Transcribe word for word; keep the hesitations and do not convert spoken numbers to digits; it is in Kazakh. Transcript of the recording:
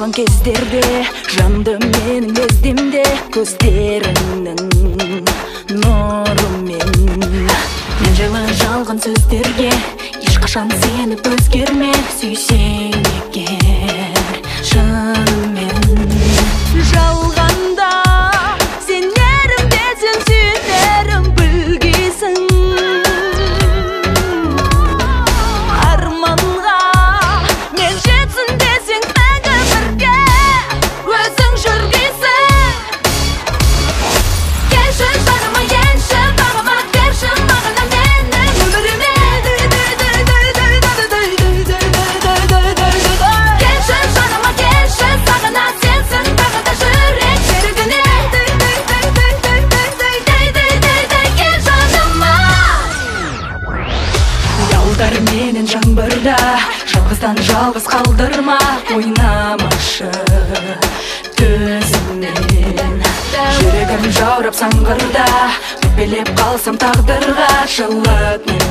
қалған кездерде жанды менің лездемде көздеріңнің нұрымен. Мен жайлы жалған сөздерге ешқашан сеніп өзгерме, сүйсең егер шынымен. Жалғанда сенерім десең сүйенерім білгейсің. Арманға мен жетсін десең мәңгі бірге өзің жүргейсің. Келші жаныма, енші бағыма, берші мағына менің өміріме. Келші жаныма, келші сағына, сенсің бағыда жүрек серігіне. Кел жаныма. Ялдар менен жаңбырда, жалғыздан жалғыз қалдырма, ойнамашы төзімнен. Жүрегім жаурап саңғырда, өкпелеп қалсам тағдырға, жылыт